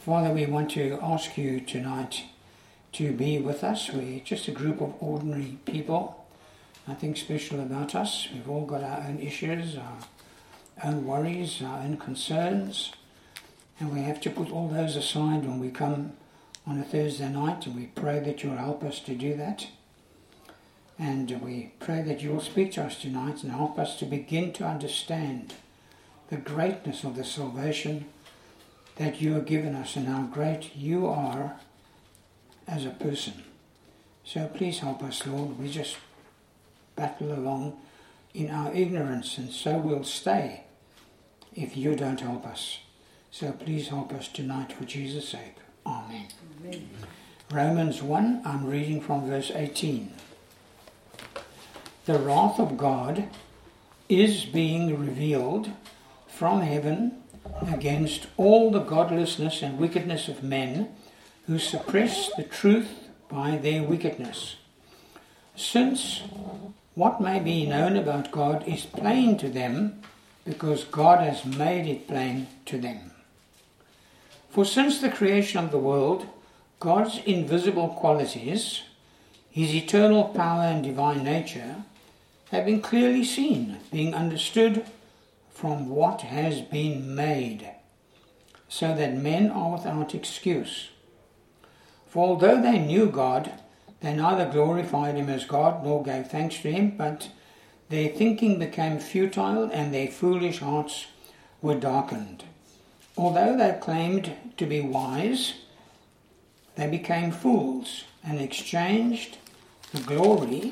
Father, we want to ask you tonight to be with us. We're just a group of ordinary people. Nothing special about us. We've all got our own issues, our own worries, our own concerns. And we have to put all those aside when we come on a Thursday night, and we pray that you'll help us to do that. And we pray that you will speak to us tonight and help us to begin to understand the greatness of the salvation that you have given us and how great you are as a person. So please help us, Lord. We just battle along in our ignorance, and so we'll stay if you don't help us. So please help us tonight for Jesus' sake. Amen. Amen. Romans 1, I'm reading from verse 18. The wrath of God is being revealed from heaven against all the godlessness and wickedness of men who suppress the truth by their wickedness. Since what may be known about God is plain to them, because God has made it plain to them. For since the creation of the world, God's invisible qualities, his eternal power and divine nature, have been clearly seen, being understood from what has been made, so that men are without excuse. For although they knew God, they neither glorified him as God nor gave thanks to him, but their thinking became futile and their foolish hearts were darkened. Although they claimed to be wise, they became fools and exchanged the glory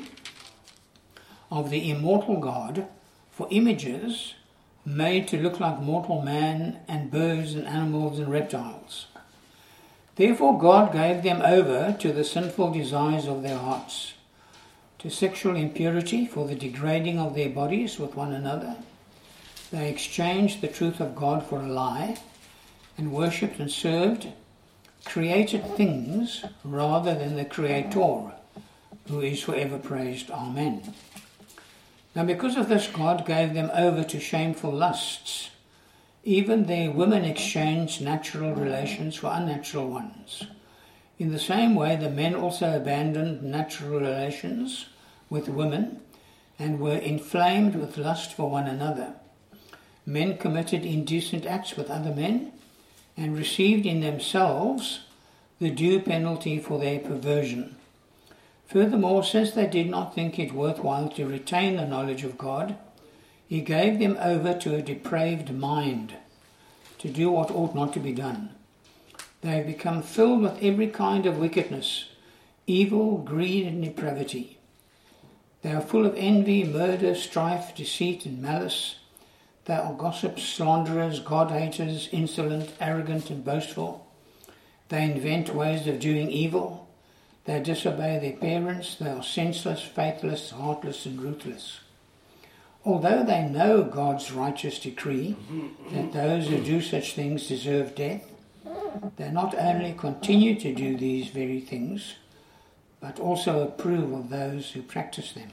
of the immortal God for images made to look like mortal man and birds and animals and reptiles. Therefore God gave them over to the sinful desires of their hearts, to sexual impurity for the degrading of their bodies with one another. They exchanged the truth of God for a lie and worshipped and served created things rather than the Creator, who is forever praised. Amen. Now because of this, God gave them over to shameful lusts. Even their women exchanged natural relations for unnatural ones. In the same way, the men also abandoned natural relations with women and were inflamed with lust for one another. Men committed indecent acts with other men and received in themselves the due penalty for their perversion. Furthermore, since they did not think it worthwhile to retain the knowledge of God, he gave them over to a depraved mind, to do what ought not to be done. They have become filled with every kind of wickedness, evil, greed, and depravity. They are full of envy, murder, strife, deceit, and malice. They are gossips, slanderers, God-haters, insolent, arrogant, and boastful. They invent ways of doing evil. They disobey their parents. They are senseless, faithless, heartless, and ruthless. Although they know God's righteous decree that those who do such things deserve death, they not only continue to do these very things, but also approve of those who practice them.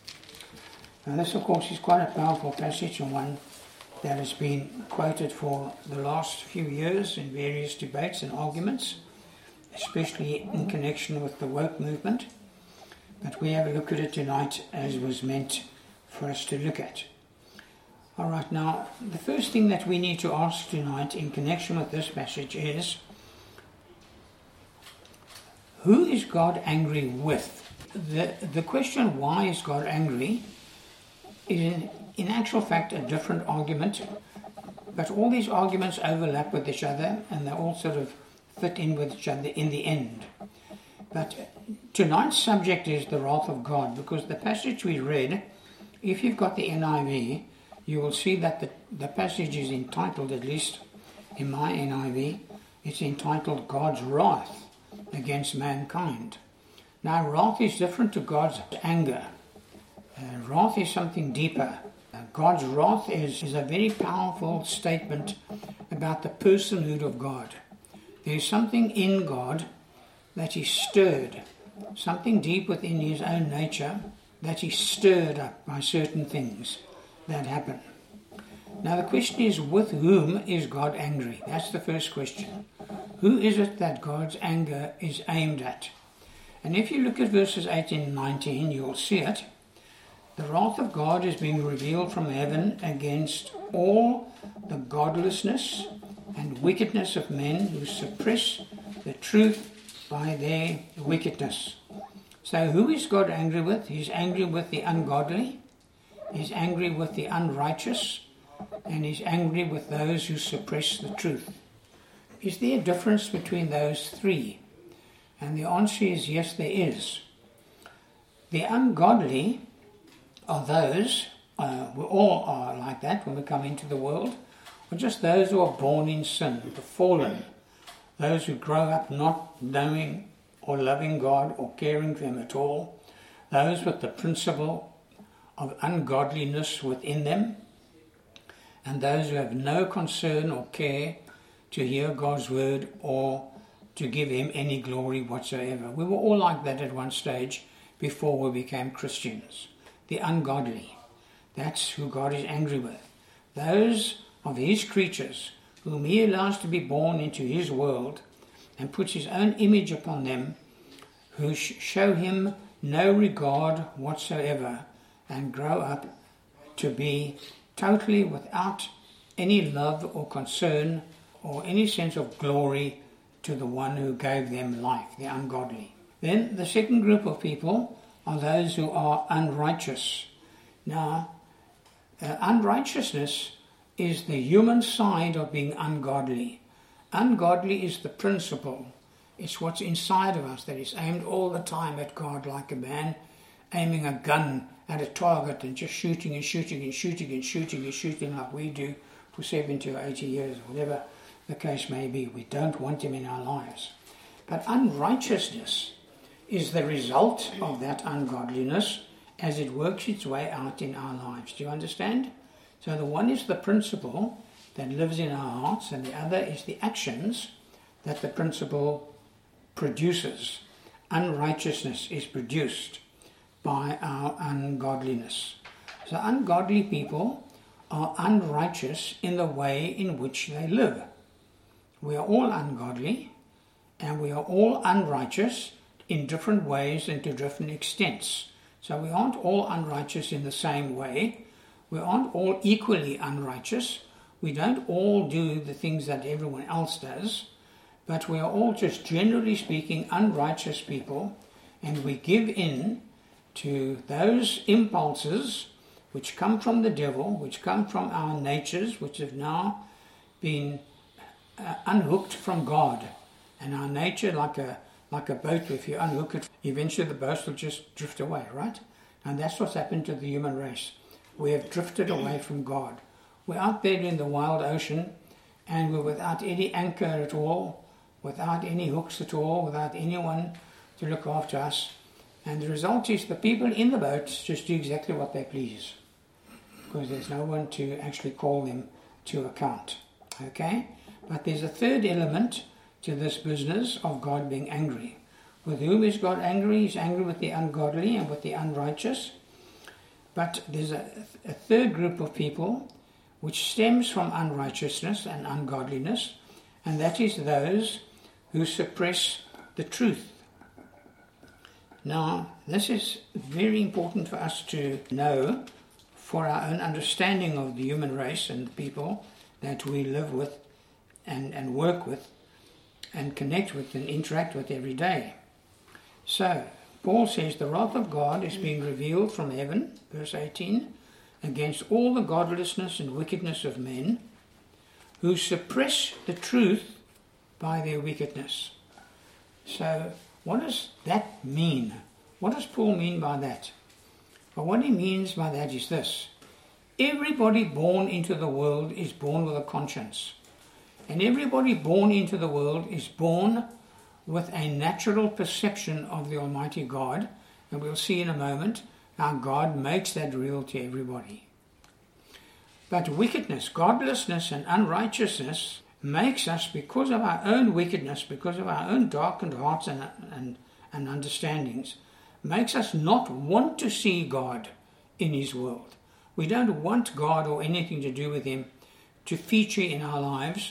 Now this, of course, is quite a powerful passage, and one that has been quoted for the last few years in various debates and arguments, especially in connection with the woke movement. But we have a look at it tonight as was meant for us to look at. All right, now, the first thing that we need to ask tonight in connection with this passage is, who is God angry with? The question, why is God angry, is in actual fact a different argument, but all these arguments overlap with each other and they all sort of fit in with each other in the end. But tonight's subject is the wrath of God, because the passage we read, if you've got the NIV, you will see that the passage is entitled, at least in my NIV, it's entitled God's wrath against mankind. Now, wrath is different to God's anger. Wrath is something deeper. God's wrath is a very powerful statement about the personhood of God. There's something in God that is stirred, something deep within his own nature that is stirred up by certain things that happen. Now the question is, with whom is God angry? That's the first question. who is it that God's anger is aimed at? And if you look at verses 18 and 19, you'll see it. The wrath of God is being revealed from heaven against all the godlessness and wickedness of men who suppress the truth by their wickedness. So who is God angry with? He's angry with the ungodly, he's angry with the unrighteous, and he's angry with those who suppress the truth. Is there a difference between those three? And the answer is yes, there is. The ungodly are those, we all are like that when we come into the world, or just those who are born in sin, the fallen, those who grow up not knowing or loving God or caring for Him at all, those with the principle of ungodliness within them, and those who have no concern or care to hear God's word or to give Him any glory whatsoever. We were all like that at one stage before we became Christians. The ungodly. That's who God is angry with. Those of His creatures whom He allows to be born into His world and puts His own image upon them, who show Him no regard whatsoever and grow up to be totally without any love or concern or any sense of glory to the one who gave them life, the ungodly. Then the second group of people are those who are unrighteous. Now, unrighteousness is the human side of being ungodly. Ungodly is the principle. It's what's inside of us that is aimed all the time at God, like a man aiming a gun at a target and just shooting and shooting and shooting and shooting and shooting like we do for 70 or 80 years, whatever the case may be. We don't want Him in our lives. But unrighteousness is the result of that ungodliness as it works its way out in our lives. Do you understand? So the one is the principle that lives in our hearts, and the other is the actions that the principle produces. Unrighteousness is produced by our ungodliness. So ungodly people are unrighteous in the way in which they live. We are all ungodly, and we are all unrighteous in different ways and to different extents. So we aren't all unrighteous in the same way. We aren't all equally unrighteous. We don't all do the things that everyone else does, but we are all, just generally speaking, unrighteous people, and we give in to those impulses which come from the devil, which come from our natures, which have now been unhooked from God. And our nature, like a boat, if you unhook it, eventually the boat will just drift away, right? And that's what's happened to the human race. We have drifted away from God. We're out there in the wild ocean, and we're without any anchor at all, without any hooks at all, without anyone to look after us. And the result is the people in the boats just do exactly what they please, because there's no one to actually call them to account. Okay? But there's a third element to this business of God being angry. With whom is God angry? He's angry with the ungodly and with the unrighteous. But there's a third group of people which stems from unrighteousness and ungodliness, and that is those who suppress the truth. Now, this is very important for us to know for our own understanding of the human race and the people that we live with and work with and connect with and interact with every day. So, Paul says the wrath of God is being revealed from heaven, verse 18, against all the godlessness and wickedness of men who suppress the truth by their wickedness. So, what does that mean? What does Paul mean by that? Well, what he means by that is this. Everybody born into the world is born with a conscience. And everybody born into the world is born with a natural perception of the Almighty God. And we'll see in a moment how God makes that real to everybody. But wickedness, godlessness and unrighteousness makes us, because of our own wickedness, because of our own darkened hearts and understandings, makes us not want to see God in His world. We don't want God or anything to do with Him to feature in our lives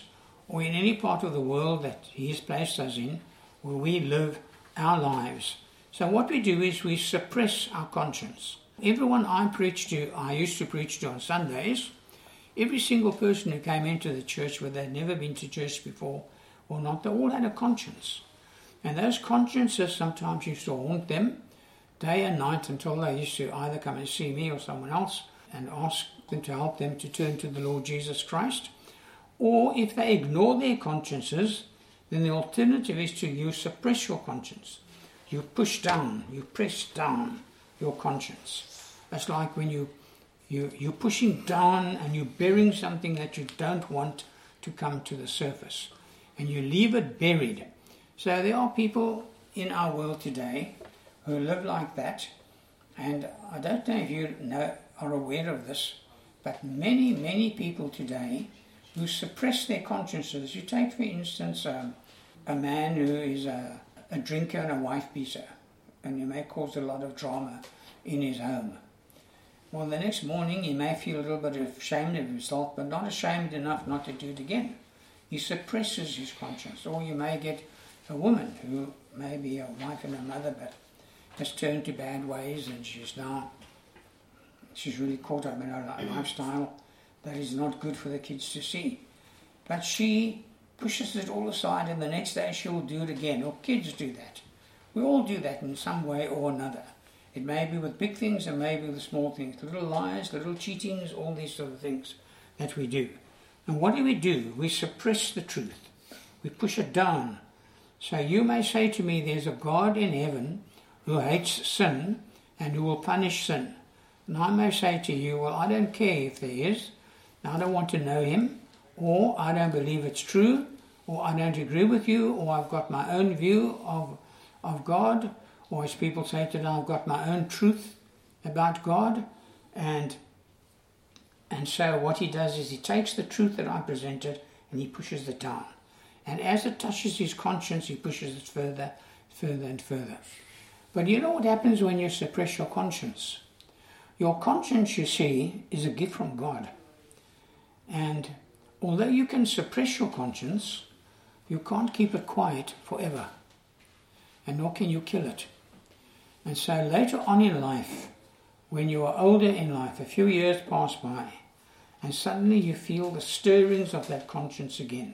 or in any part of the world that He has placed us in, where we live our lives. So what we do is we suppress our conscience. Everyone I used to preach to on Sundays, every single person who came into the church, whether they'd never been to church before or not, they all had a conscience. And those consciences sometimes used to haunt them day and night until they used to either come and see me or someone else and ask them to help them to turn to the Lord Jesus Christ. Or if they ignore their consciences, then the alternative is to you suppress your conscience. You push down, you press down your conscience. That's like when you're pushing down and you're burying something that you don't want to come to the surface. And you leave it buried. So there are people in our world today who live like that. And I don't know if you are aware of this, but many, many people today who suppress their consciences. You take, for instance, a man who is a drinker and a wife beater, and he may cause a lot of drama in his home. Well, the next morning he may feel a little bit ashamed of himself, but not ashamed enough not to do it again. He suppresses his conscience. Or you may get a woman who may be a wife and a mother, but has turned to bad ways, and she's really caught up in a lifestyle that is not good for the kids to see. But she pushes it all aside, and the next day she'll do it again. Or kids do that. We all do that in some way or another. It may be with big things and maybe with small things. Little lies, little cheatings, all these sort of things that we do. And what do? We suppress the truth. We push it down. So you may say to me, there's a God in heaven who hates sin and who will punish sin. And I may say to you, well, I don't care if there is. I don't want to know him, or I don't believe it's true, or I don't agree with you, or I've got my own view of God, or as people say today, I've got my own truth about God. And so what he does is he takes the truth that I presented and he pushes it down. And as it touches his conscience, he pushes it further and further. But you know what happens when you suppress your conscience? Your conscience, you see, is a gift from God. And although you can suppress your conscience, you can't keep it quiet forever. And nor can you kill it. And so later on in life, when you are older in life, a few years pass by, and suddenly you feel the stirrings of that conscience again.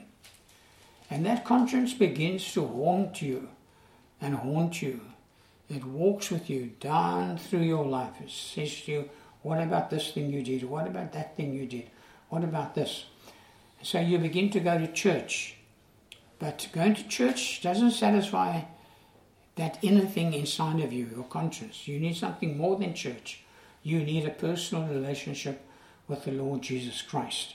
And that conscience begins to haunt you and haunt you. It walks with you down through your life. It says to you, what about this thing you did? What about that thing you did? What about this? So you begin to go to church. But going to church doesn't satisfy that inner thing inside of you, your conscience. You need something more than church. You need a personal relationship with the Lord Jesus Christ.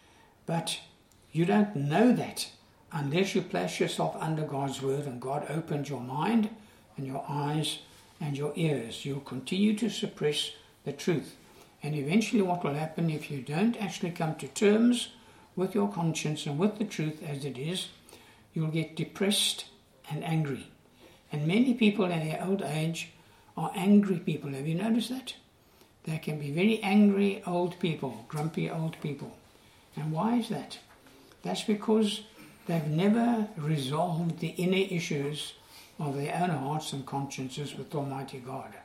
But you don't know that unless you place yourself under God's word and God opens your mind and your eyes and your ears. You'll continue to suppress the truth. And eventually what will happen if you don't actually come to terms with your conscience and with the truth as it is, you'll get depressed and angry. And many people in their old age are angry people. Have you noticed that? They can be very angry old people, grumpy old people. And why is that? That's because they've never resolved the inner issues of their own hearts and consciences with Almighty God.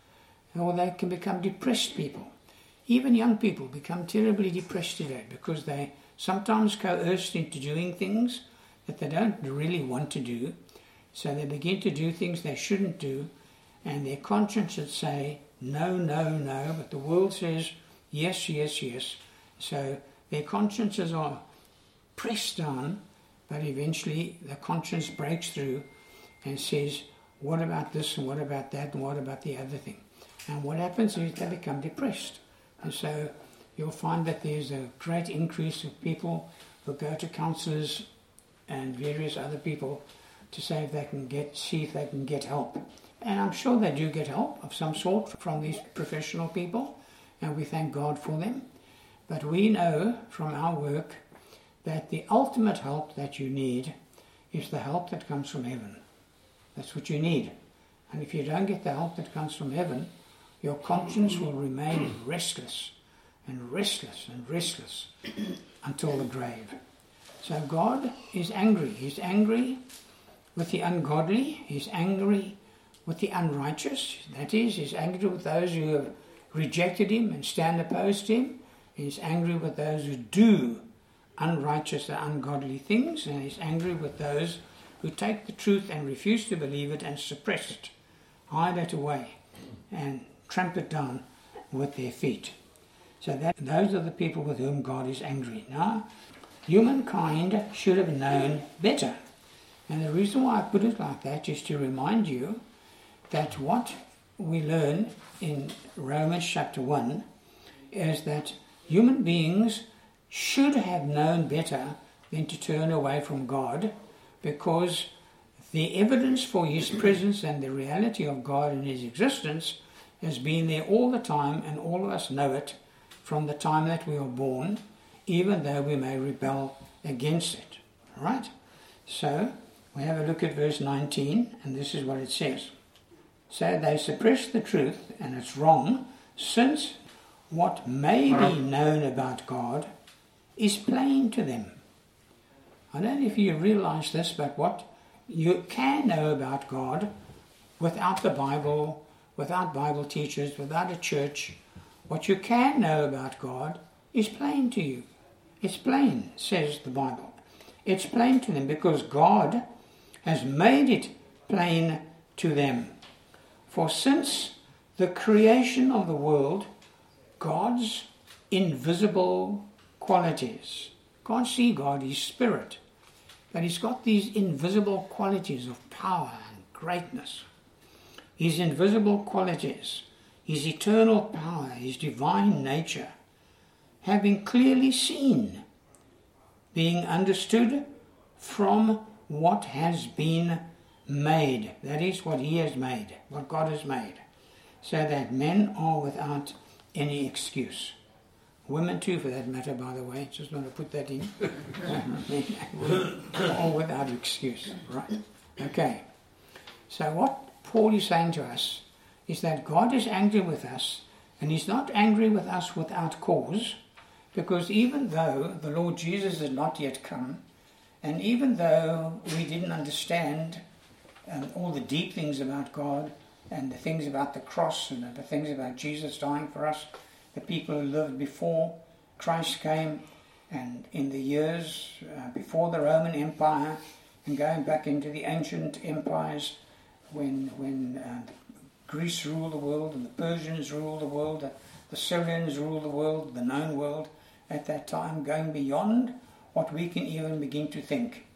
Or they can become depressed people. Even young people become terribly depressed today because they sometimes coerced into doing things that they don't really want to do. So they begin to do things they shouldn't do, and their consciences say, no, no, no, but the world says, yes, yes, yes. So their consciences are pressed down, but eventually the conscience breaks through and says, what about this, and what about that, and what about the other thing? And what happens is they become depressed. And so you'll find that there's a great increase of people who go to counsellors and various other people to say if they can see if they can get help. And I'm sure they do get help of some sort from these professional people, and we thank God for them. But we know from our work that the ultimate help that you need is the help that comes from heaven. That's what you need. And if you don't get the help that comes from heaven, your conscience will remain restless and restless and restless until the grave. So God is angry. He's angry with the ungodly. He's angry with the unrighteous. That is, he's angry with those who have rejected him and stand opposed to him. He's angry with those who do unrighteous and ungodly things. And he's angry with those who take the truth and refuse to believe it and suppress it, hide it away, and tramp it down with their feet. So those are the people with whom God is angry. Now, humankind should have known better. And the reason why I put it like that is to remind you that what we learn in Romans chapter 1 is that human beings should have known better than to turn away from God, because the evidence for his presence and the reality of God in his existence has been there all the time, and all of us know it from the time that we are born, even though we may rebel against it. All right? So, we have a look at verse 19, and this is what it says. So they suppress the truth, and it's wrong, since what may be known about God is plain to them. I don't know if you realize this, but what you can know about God without the Bible, without Bible teachers, without a church, what you can know about God is plain to you. It's plain, says the Bible. It's plain to them because God has made it plain to them. For since the creation of the world, God's invisible qualities. Can't see God, he's spirit. But he's got these invisible qualities of power and greatness. His invisible qualities, his eternal power, his divine nature, have been clearly seen, being understood from what has been made. That is what he has made, what God has made, so that men are without any excuse. Women too, for that matter, by the way. Just want to put that in. All without excuse. Right. Okay. So what Paul is saying to us is that God is angry with us, and he's not angry with us without cause, because even though the Lord Jesus had not yet come, and even though we didn't understand all the deep things about God, and the things about the cross, and the things about Jesus dying for us, the people who lived before Christ came, and in the years before the Roman Empire, and going back into the ancient empires, when Greece ruled the world, and the Persians ruled the world, the Syrians ruled the world, the known world at that time, going beyond what we can even begin to think.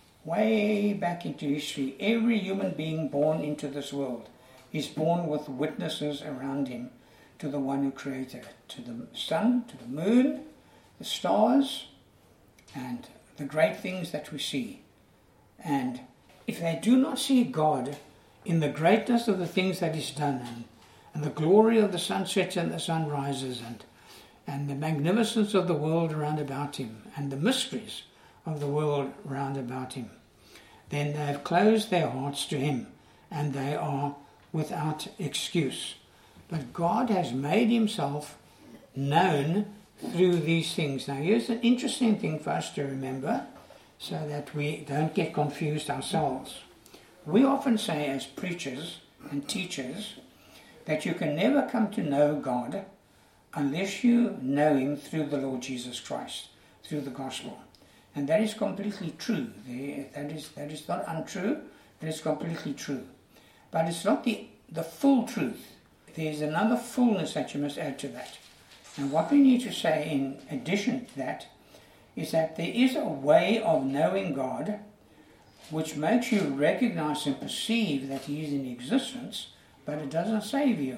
Way back into history, every human being born into this world is born with witnesses around him to the one who created it, to the sun, to the moon, the stars, and the great things that we see. And if they do not see God in the greatness of the things that he's done, and the glory of the sunsets and the sunrises, and the magnificence of the world round about him, and the mysteries of the world round about him, then they have closed their hearts to him, and they are without excuse. But God has made himself known through these things. Now here's an interesting thing for us to remember, so that we don't get confused ourselves. We often say as preachers and teachers that you can never come to know God unless you know him through the Lord Jesus Christ, through the gospel. And that is completely true. That is not untrue, that is completely true. But it's not the full truth. There's another fullness that you must add to that. And what we need to say in addition to that is that there is a way of knowing God which makes you recognize and perceive that he is in existence, but it doesn't save you.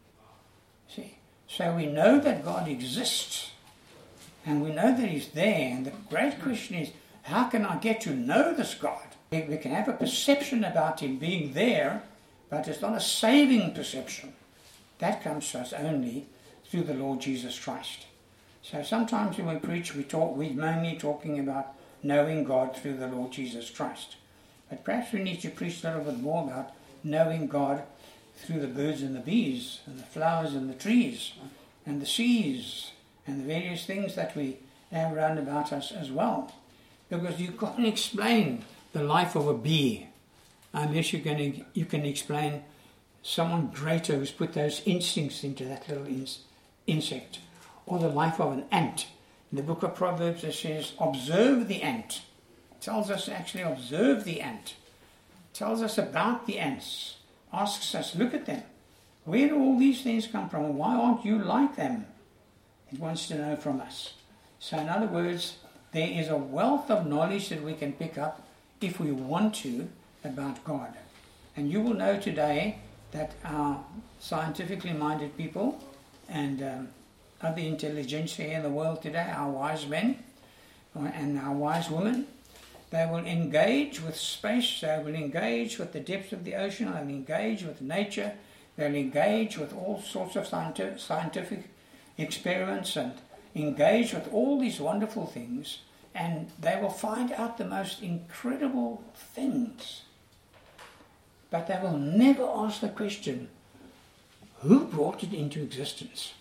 See? So we know that God exists, and we know that he's there, and the great question is, how can I get to know this God? We can have a perception about him being there, but it's not a saving perception. That comes to us only through the Lord Jesus Christ. So sometimes when we preach, we're mainly talking about knowing God through the Lord Jesus Christ. But perhaps we need to preach a little bit more about knowing God through the birds and the bees, and the flowers and the trees, and the seas, and the various things that we have around about us as well. Because you can't explain the life of a bee unless you can explain someone greater who's put those instincts into that little insect. Or the life of an ant. In the book of Proverbs it says, observe the ant. It tells us to actually observe the ant. It tells us about the ants. Asks us, look at them. Where do all these things come from? Why aren't you like them? It wants to know from us. So in other words, there is a wealth of knowledge that we can pick up if we want to about God. And you will know today that our scientifically minded people and other intelligentsia in the world today, our wise men and our wise women, they will engage with space, they will engage with the depths of the ocean, they'll engage with nature, they'll engage with all sorts of scientific experiments and engage with all these wonderful things, and they will find out the most incredible things. But they will never ask the question, who brought it into existence?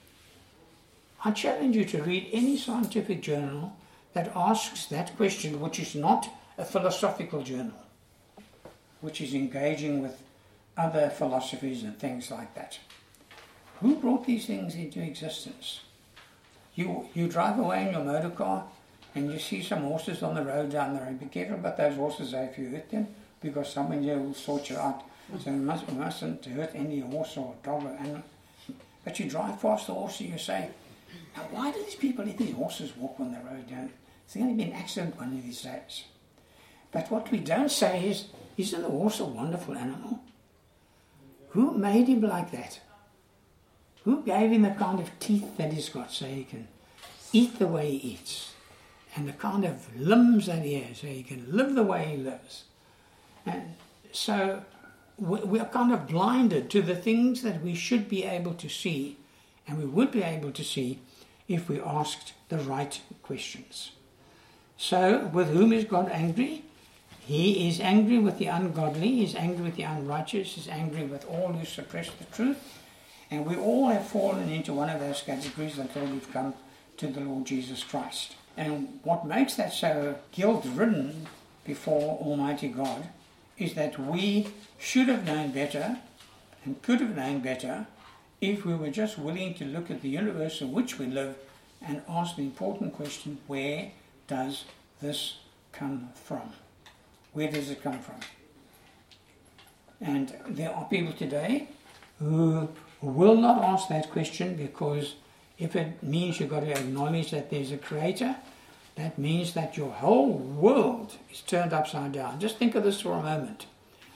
I challenge you to read any scientific journal that asks that question, which is not a philosophical journal, which is engaging with other philosophies and things like that. Who brought these things into existence? You drive away in your motor car and you see some horses on the road down the road. Be careful about those horses if you hurt them, because someone here will sort you out. So you mustn't hurt any horse or dog or animal. But you drive past the horse and you say, now why do these people let these horses walk on the road? There's going to be an accident one of these days. But what we don't say is, isn't the horse a wonderful animal? Who made him like that? Who gave him the kind of teeth that he's got so he can eat the way he eats? And the kind of limbs that he has so he can live the way he lives? And so we are kind of blinded to the things that we should be able to see, and we would be able to see if we asked the right questions. So, with whom is God angry? He is angry with the ungodly, he is angry with the unrighteous, he is angry with all who suppress the truth. And we all have fallen into one of those categories until we've come to the Lord Jesus Christ. And what makes that so guilt-ridden before Almighty God is that we should have known better and could have known better if we were just willing to look at the universe in which we live and ask the important question, where does this come from? Where does it come from? And there are people today who will not ask that question, because if it means you've got to acknowledge that there's a creator, that means that your whole world is turned upside down. Just think of this for a moment.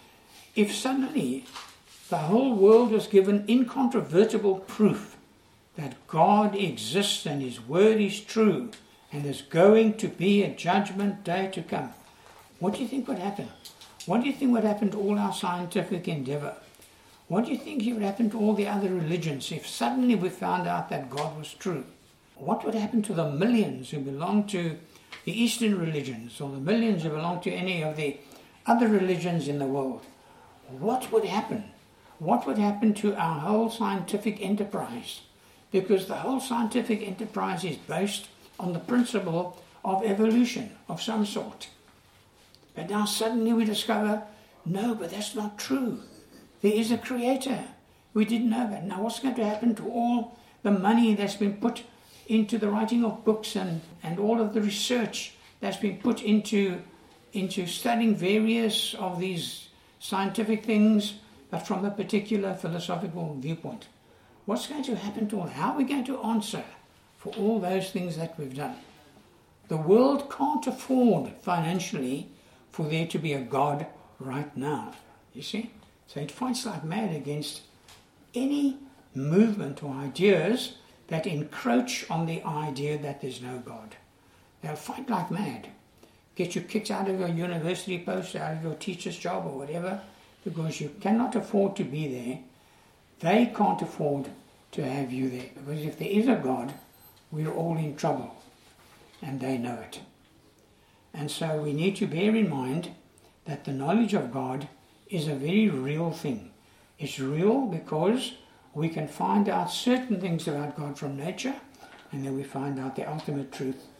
If suddenly the whole world was given incontrovertible proof that God exists and His word is true and there's going to be a judgment day to come, what do you think would happen? What do you think would happen to all our scientific endeavor? What do you think would happen to all the other religions if suddenly we found out that God was true? What would happen to the millions who belong to the Eastern religions, or the millions who belong to any of the other religions in the world? What would happen? What would happen to our whole scientific enterprise? Because the whole scientific enterprise is based on the principle of evolution of some sort. But now suddenly we discover, no, but that's not true. There is a creator. We didn't know that. Now what's going to happen to all the money that's been put into the writing of books and all of the research that's been put into studying various of these scientific things, but from a particular philosophical viewpoint? What's going to happen to all? How are we going to answer for all those things that we've done? The world can't afford financially for there to be a God right now, you see? So it fights like mad against any movement or ideas that encroach on the idea that there's no God. They'll fight like mad. Get you kicked out of your university post, out of your teacher's job or whatever, because you cannot afford to be there. They can't afford to have you there, because if there is a God, we're all in trouble, and they know it. And so we need to bear in mind that the knowledge of God is a very real thing. It's real because we can find out certain things about God from nature, and then we find out the ultimate truth,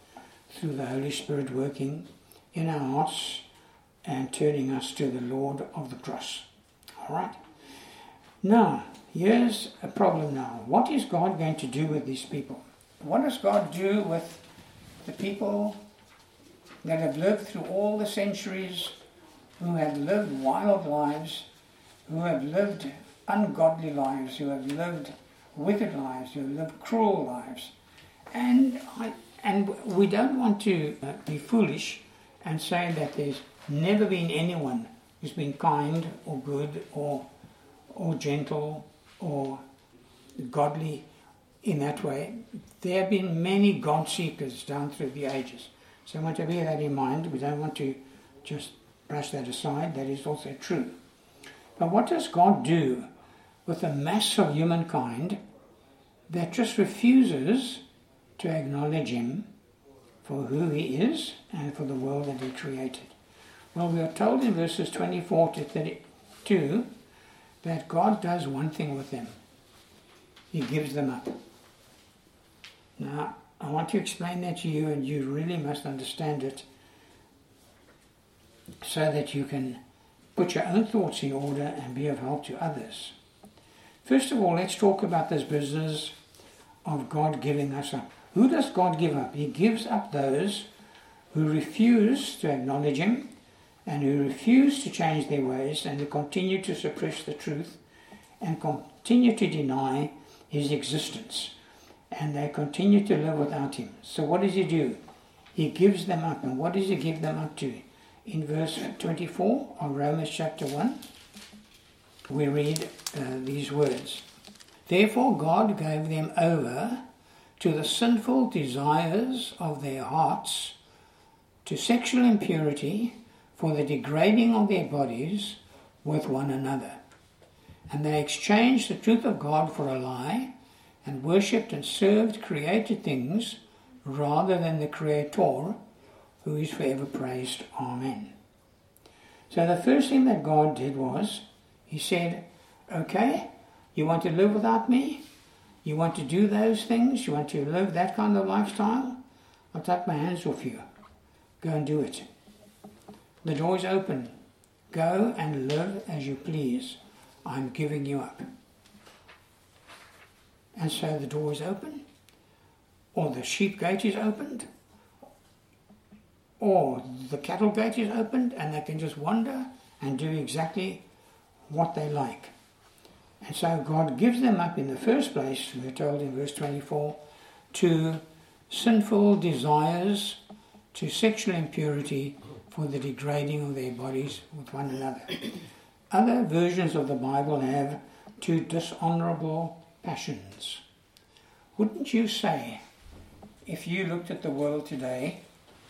through the Holy Spirit working in our hearts and turning us to the Lord of the cross. All right? Now, here's a problem now. What is God going to do with these people? What does God do with the people that have lived through all the centuries, who have lived wild lives, who have lived ungodly lives, who have lived wicked lives, who have lived cruel lives? And we don't want to be foolish and say that there's never been anyone who's been kind or good or gentle or godly in that way. There have been many God seekers down through the ages. So I want to bear that in mind. We don't want to just brush that aside. That is also true. But what does God do with a mass of humankind that just refuses to acknowledge Him for who He is and for the world that He created? Well, we are told in verses 24 to 32 that God does one thing with them. He gives them up. Now, I want to explain that to you, and you really must understand it so that you can put your own thoughts in order and be of help to others. First of all, let's talk about this business of God giving us up. Who does God give up? He gives up those who refuse to acknowledge Him and who refuse to change their ways and who continue to suppress the truth and continue to deny His existence. And they continue to live without Him. So what does He do? He gives them up. And what does He give them up to? In verse 24 of Romans chapter 1, we read these words. Therefore God gave them over to the sinful desires of their hearts, to sexual impurity, for the degrading of their bodies with one another. And they exchanged the truth of God for a lie, and worshipped and served created things rather than the Creator, who is forever praised. Amen. So the first thing that God did was, He said, okay, you want to live without me? You want to do those things? You want to live that kind of lifestyle? I'll take my hands off you. Go and do it. The door is open. Go and live as you please. I'm giving you up. And so the door is open, or the sheep gate is opened, or the cattle gate is opened, and they can just wander and do exactly what they like. And so God gives them up in the first place, we're told in verse 24, to sinful desires, to sexual impurity, for the degrading of their bodies with one another. Other versions of the Bible have to dishonorable passions. Wouldn't you say, if you looked at the world today,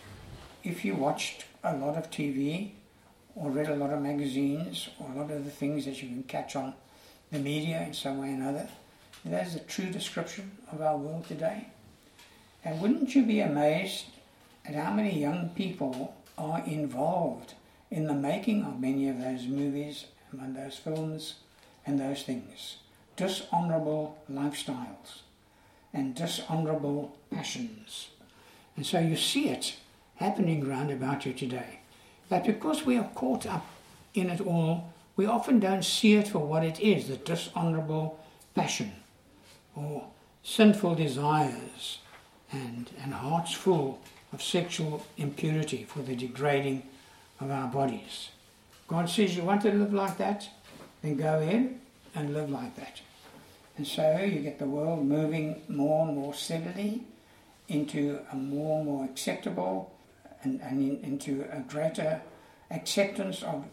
if you watched a lot of TV or read a lot of magazines or a lot of the things that you can catch on the media in some way or another, that is a true description of our world today? And wouldn't you be amazed at how many young people are involved in the making of many of those movies and those films and those things? Dishonorable lifestyles and dishonorable passions. And so you see it happening round about you today. But because we are caught up in it all, we often don't see it for what it is, the dishonorable passion or sinful desires and hearts full of sexual impurity for the degrading of our bodies. God says, you want to live like that? Then go ahead and live like that. And so you get the world moving more and more steadily into a more and more acceptable and into a greater acceptance of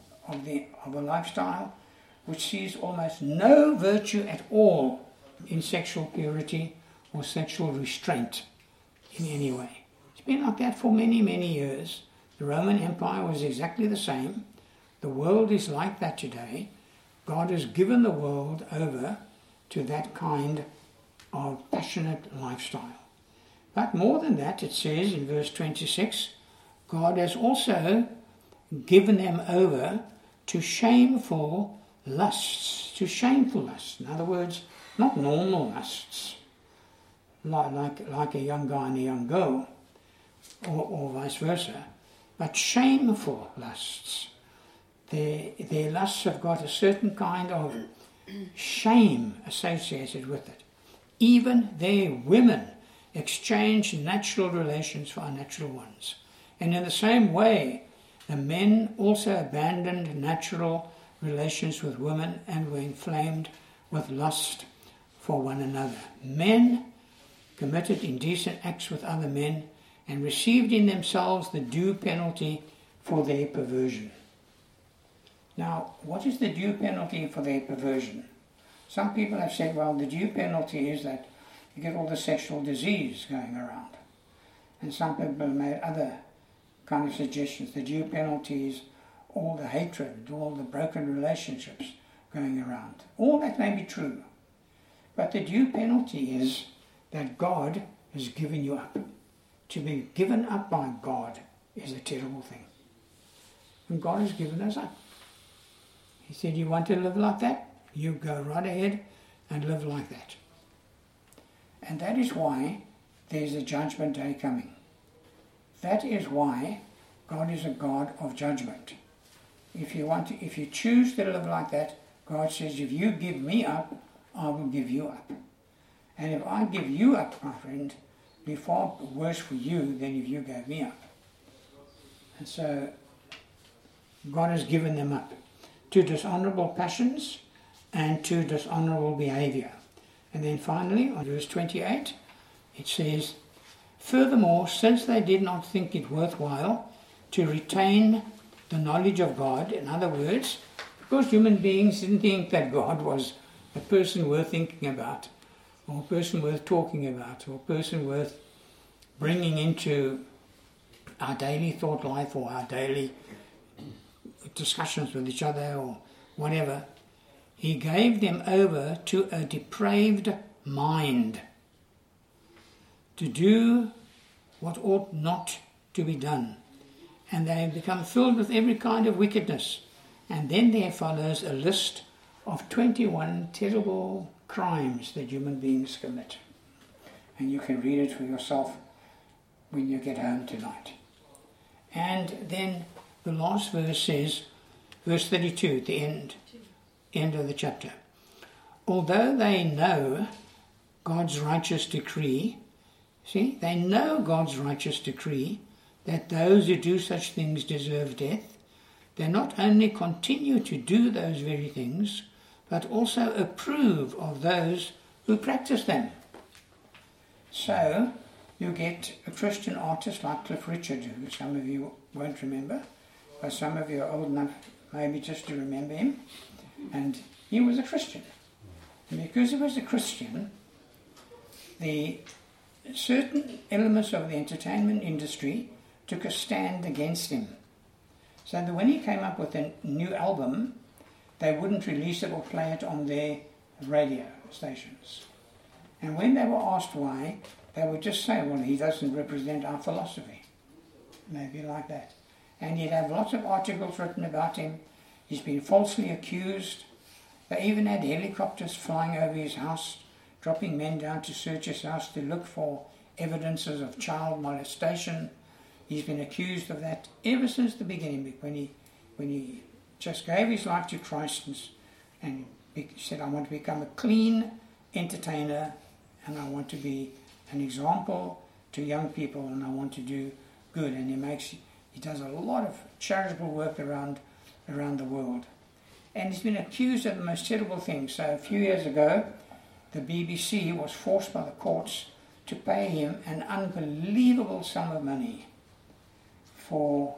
a lifestyle which sees almost no virtue at all in sexual purity or sexual restraint in any way. It's been like that for many, many years. The Roman Empire was exactly the same. The world is like that today. God has given the world over to that kind of passionate lifestyle. But more than that, it says in verse 26, God has also given them over to shameful lusts. To shameful lusts. In other words, not normal lusts, like a young guy and a young girl, or vice versa, but shameful lusts. Their lusts have got a certain kind of shame associated with it. Even their women exchange natural relations for unnatural ones. And in the same way, the men also abandoned natural relations with women and were inflamed with lust for one another. Men committed indecent acts with other men and received in themselves the due penalty for their perversion. Now, what is the due penalty for their perversion? Some people have said, well, the due penalty is that you get all the sexual disease going around. And some people have made other kind of suggestions. The due penalty is all the hatred, all the broken relationships going around. All that may be true. But the due penalty is that God has given you up. To be given up by God is a terrible thing. And God has given us up. He said, you want to live like that? You go right ahead and live like that. And that is why there's a judgment day coming. That is why God is a God of judgment. If you choose to live like that, God says, if you give me up, I will give you up. And if I give you up, my friend, it'll be far worse for you than if you gave me up. And so God has given them up to dishonorable passions and to dishonorable behavior. And then finally, on verse 28, it says, furthermore, since they did not think it worthwhile to retain the knowledge of God, in other words, because human beings didn't think that God was a person worth thinking about, or a person worth talking about, or a person worth bringing into our daily thought life or our daily discussions with each other or whatever, he gave them over to a depraved mind to do what ought not to be done. And they have become filled with every kind of wickedness. And then there follows a list of 21 terrible crimes that human beings commit. And you can read it for yourself when you get home tonight. And then the last verse says, verse 32 at the end of the chapter. Although they know God's righteous decree, they know God's righteous decree that those who do such things deserve death, they not only continue to do those very things, but also approve of those who practice them. So you get a Christian artist like Cliff Richard, who some of you won't remember, but some of you are old enough maybe just to remember him. And he was a Christian. And because he was a Christian, the certain elements of the entertainment industry took a stand against him. So that when he came up with a new album, they wouldn't release it or play it on their radio stations. And when they were asked why, they would just say, well, he doesn't represent our philosophy. Maybe like that. And he'd have lots of articles written about him. He's been falsely accused. They even had helicopters flying over his house, dropping men down to search his house to look for evidences of child molestation. He's been accused of that ever since the beginning, when he just gave his life to Christ and said, I want to become a clean entertainer and I want to be an example to young people and I want to do good. And he does a lot of charitable work around the world. And he's been accused of the most terrible things. So a few years ago, the BBC was forced by the courts to pay him an unbelievable sum of money for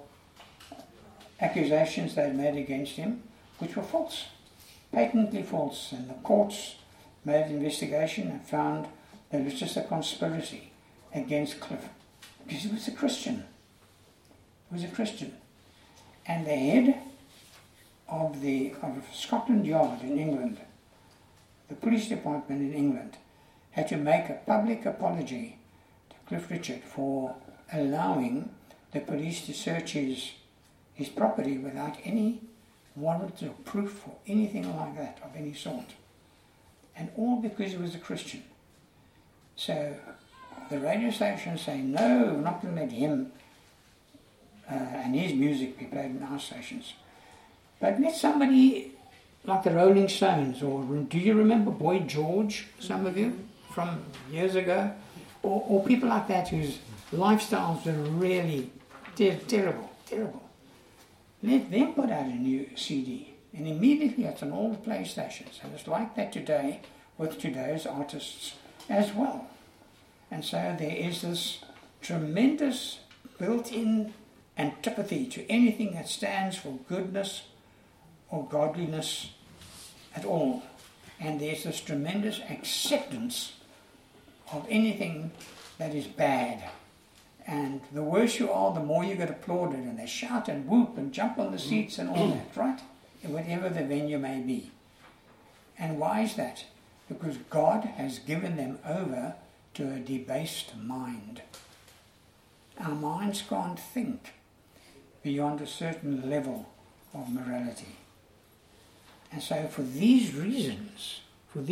accusations they had made against him, which were false, patently false. And the courts made an investigation and found that it was just a conspiracy against Cliff, because he was a Christian. He was a Christian. And the head of Scotland Yard in England, the police department in England, had to make a public apology to Cliff Richard for allowing the police to search his property without any warrant or proof or anything like that of any sort. And all because he was a Christian. So The radio stations say, no, we're not going to let him and his music be played in our stations. But let somebody like the Rolling Stones, or do you remember Boy George, some of you, from years ago? Or people like that whose lifestyles were really terrible. Let them put out a new CD, and immediately it's on all the PlayStations. And it's like that today with today's artists as well. And so there is this tremendous built-in antipathy to anything that stands for goodness or godliness at all. And there's this tremendous acceptance of anything that is bad. And the worse you are, the more you get applauded, and they shout and whoop and jump on the seats and all that, right? Whatever the venue may be. And why is that? Because God has given them over to a debased mind. Our minds can't think beyond a certain level of morality. And so for these reasons,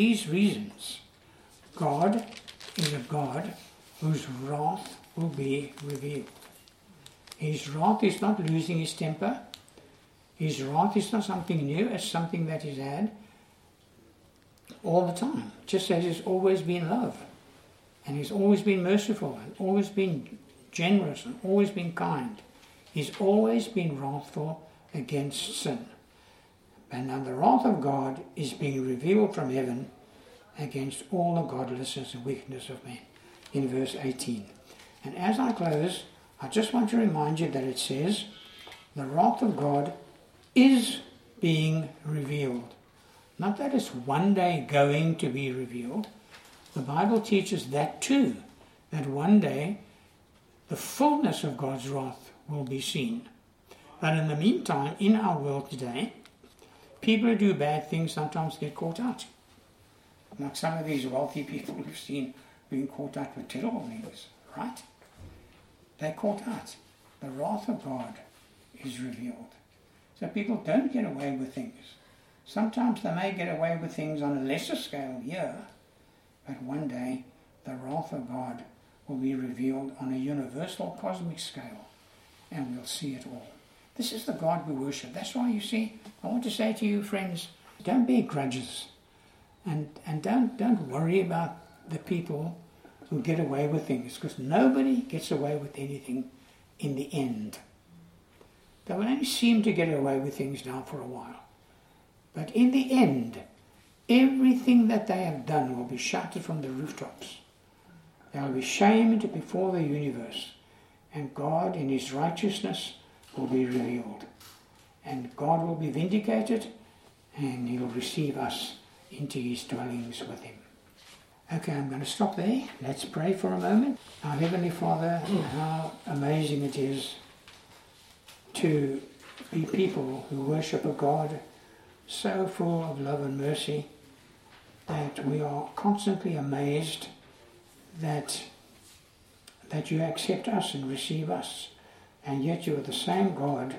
God is a God whose wrath will be revealed. His wrath is not losing his temper. His wrath is not something new, it's something that he's had all the time. Just as he's always been love. And he's always been merciful, and always been generous, and always been kind. He's always been wrathful against sin. And now the wrath of God is being revealed from heaven against all the godlessness and wickedness of men, in verse 18. And as I close, I just want to remind you that it says, the wrath of God is being revealed. Not that it's one day going to be revealed. The Bible teaches that too, that one day the fullness of God's wrath will be seen. But in the meantime, in our world today, people who do bad things sometimes get caught out. Like some of these wealthy people we've seen being caught out with terrible things, right? They're caught out. The wrath of God is revealed. So people don't get away with things. Sometimes they may get away with things on a lesser scale here, but one day the wrath of God will be revealed on a universal cosmic scale, and we'll see it all. This is the God we worship. That's why, you see, I want to say to you, friends, don't bear grudges, and don't worry about the people who get away with things, because nobody gets away with anything in the end. They will only seem to get away with things now for a while. But in the end, everything that they have done will be shouted from the rooftops. They will be shamed before the universe, and God in his righteousness will be revealed. And God will be vindicated, and he will receive us into his dwellings with him. Okay, I'm going to stop there. Let's pray for a moment. Our Heavenly Father, how amazing it is to be people who worship a God so full of love and mercy that we are constantly amazed that you accept us and receive us. And yet you are the same God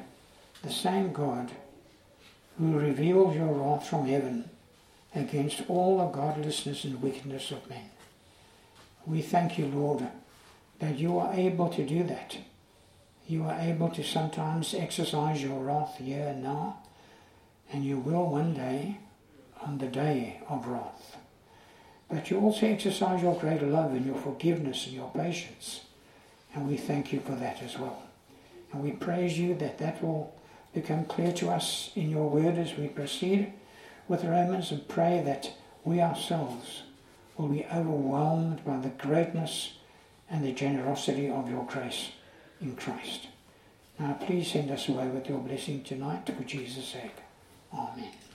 who reveals your wrath from heaven against all the godlessness and wickedness of men. We thank you, Lord, that you are able to do that. You are able to sometimes exercise your wrath here and now, and you will one day on the day of wrath. But you also exercise your great love and your forgiveness and your patience, and we thank you for that as well. And we praise you that will become clear to us in your word as we proceed with Romans, and pray that we ourselves will be overwhelmed by the greatness and the generosity of your grace in Christ. Now please send us away with your blessing tonight for Jesus' sake. Amen.